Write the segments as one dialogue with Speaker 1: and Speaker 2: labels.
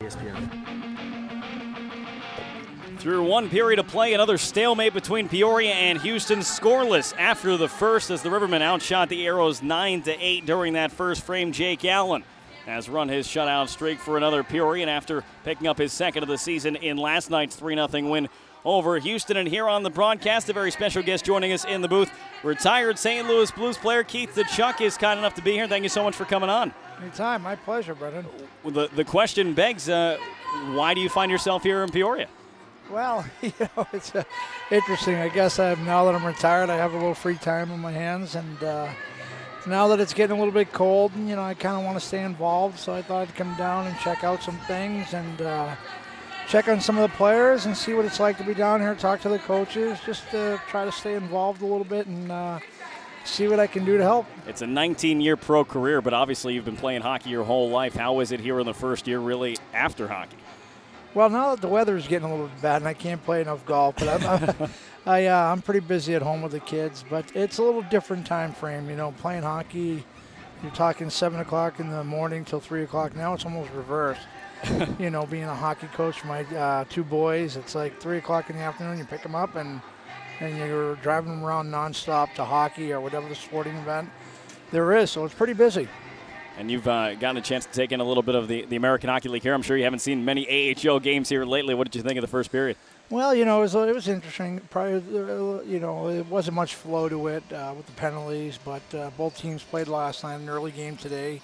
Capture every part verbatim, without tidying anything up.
Speaker 1: S P N.
Speaker 2: Through one period of play, another stalemate between Peoria and Houston, scoreless after the first as the Rivermen outshot the Arrows nine to eight during that first frame. Jake Allen has run his shutout streak for another Peorian after picking up his second of the season in last night's three nothing win over Houston. And here on the broadcast, a very special guest joining us in the booth, retired Saint Louis Blues player Keith Tkachuk is kind enough to be here. Thank you so much for coming on.
Speaker 3: Anytime, my pleasure, Brendan.
Speaker 2: The, the question begs, uh, why do you find yourself here in Peoria?
Speaker 3: Well, you know, it's uh, interesting. I guess I've, now that I'm retired, I have a little free time on my hands, and uh, now that it's getting a little bit cold, you know, I kind of want to stay involved, so I thought I'd come down and check out some things and uh, check on some of the players and see what it's like to be down here, talk to the coaches, just to try to stay involved a little bit and uh, see what I can do to help.
Speaker 2: It's a nineteen-year pro career, but obviously you've been playing hockey your whole life. How is it here in the first year, really, after hockey?
Speaker 3: Well, now that the weather is getting a little bit bad and I can't play enough golf, but I'm, I'm, I, uh, I'm pretty busy at home with the kids. But it's a little different time frame, you know, playing hockey. You're talking seven o'clock in the morning till three o'clock. Now it's almost reversed. You know, being a hockey coach for my uh, two boys, it's like three o'clock in the afternoon. You pick them up and and you're driving them around nonstop to hockey or whatever the sporting event there is. So it's pretty busy.
Speaker 2: And you've uh, gotten a chance to take in a little bit of the, the American Hockey League here. I'm sure you haven't seen many A H L games here lately. What did you think of the first period?
Speaker 3: Well, you know, it was, it was interesting. Probably, uh, you know, it wasn't much flow to it uh, with the penalties, but uh, both teams played last night, an early game today.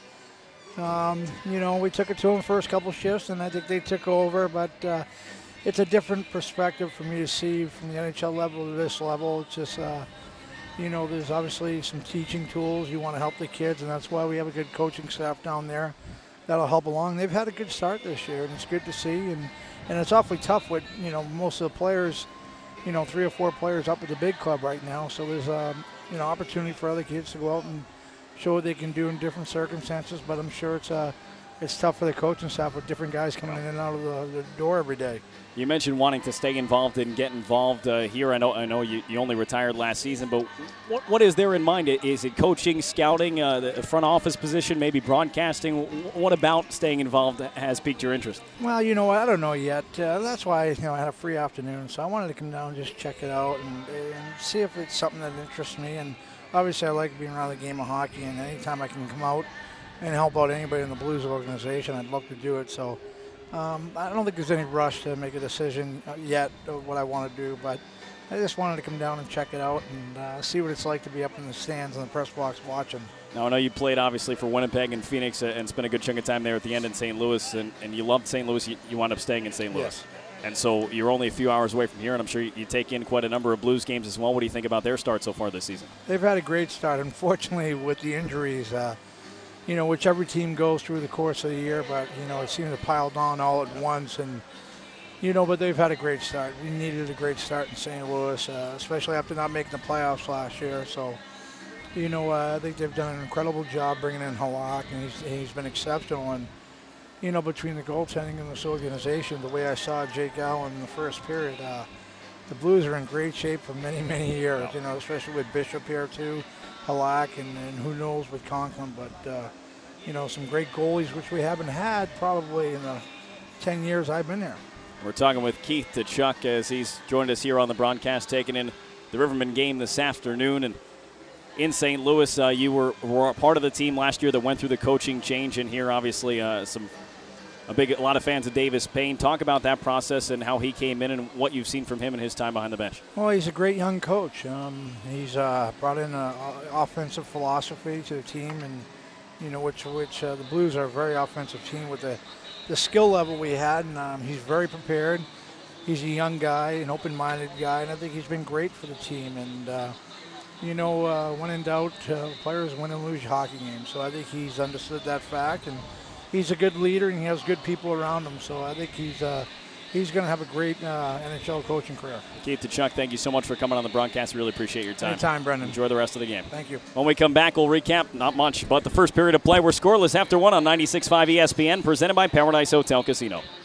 Speaker 3: Um, you know, we took it to them first couple shifts, and I think they took over, but uh, it's a different perspective for me to see from the N H L level to this level. It's just, uh, you know, there's obviously some teaching tools. You want to help the kids, and that's why we have a good coaching staff down there that'll help along. They've had a good start this year, and it's good to see. And, and it's awfully tough with, you know, most of the players, you know, three or four players up at the big club right now. So there's, um, you know, opportunity for other kids to go out and show what they can do in different circumstances. But I'm sure it's uh, it's tough for the coaching staff with different guys coming in and out of the, the door every day. You
Speaker 2: mentioned wanting to stay involved and get involved uh, here. I know I know you, you only retired last season, but what what is there in mind? Is it coaching, scouting, uh, the front office position, maybe broadcasting? What about staying involved has piqued your interest?
Speaker 3: Well, you know, I don't know yet. Uh, that's why, you know, I had a free afternoon, so I wanted to come down and just check it out and, and see if it's something that interests me. And obviously I like being around the game of hockey, and anytime I can come out and help out anybody in the Blues organization, I'd love to do it. So um, I don't think there's any rush to make a decision yet of what I want to do, but I just wanted to come down and check it out and uh, see what it's like to be up in the stands in the press box watching.
Speaker 2: Now, I know you played, obviously, for Winnipeg and Phoenix uh, and spent a good chunk of time there at the end in Saint Louis, and, and you loved Saint Louis. You, you wound up staying in Saint Louis.
Speaker 3: Yes.
Speaker 2: And so you're only a few hours away from here, and I'm sure you, you take in quite a number of Blues games as well. What do you think about their start so far this season?
Speaker 3: They've had a great start. Unfortunately, with the injuries, uh, you know, which every team goes through the course of the year, but, you know, it seems to pile on all at once. And, you know, but they've had a great start. We needed a great start in Saint Louis, uh, especially after not making the playoffs last year. So, you know, uh, I think they've done an incredible job bringing in Halak, and he's, he's been exceptional. And, you know, between the goaltending and this organization, the way I saw Jake Allen in the first period, uh, the Blues are in great shape for many, many years, you know, especially with Bishop here too, Halak, and, and who knows with Conklin. But, uh, you know, some great goalies, which we haven't had probably in the ten years I've been here.
Speaker 2: We're talking with Keith Tkachuk as he's joined us here on the broadcast, taking in the Rivermen game this afternoon. And in Saint Louis, uh, you were, were part of the team last year that went through the coaching change, and here obviously uh, some a big a lot of fans of Davis Payne. Talk about that process and how he came in and what you've seen from him in his time behind the bench.
Speaker 3: Well, he's a great young coach. Um, he's uh, brought in an offensive philosophy to the team, and you know, which which uh, the Blues are a very offensive team with the the skill level we had, and um, he's very prepared. He's a young guy, an open-minded guy, and I think he's been great for the team. And uh, you know, uh, when in doubt, uh, players win and lose hockey games. So I think he's understood that fact, and he's a good leader, and he has good people around him. So I think he's uh, he's going to have a great uh, N H L coaching career.
Speaker 2: Keith Tkachuk, thank you so much for coming on the broadcast. Really appreciate your time.
Speaker 3: Anytime, Brendan.
Speaker 2: Enjoy the rest of the game.
Speaker 3: Thank you.
Speaker 2: When we come back, we'll recap not much, but the first period of play. We're scoreless after one on ninety-six point five E S P N, presented by Paradise Hotel Casino.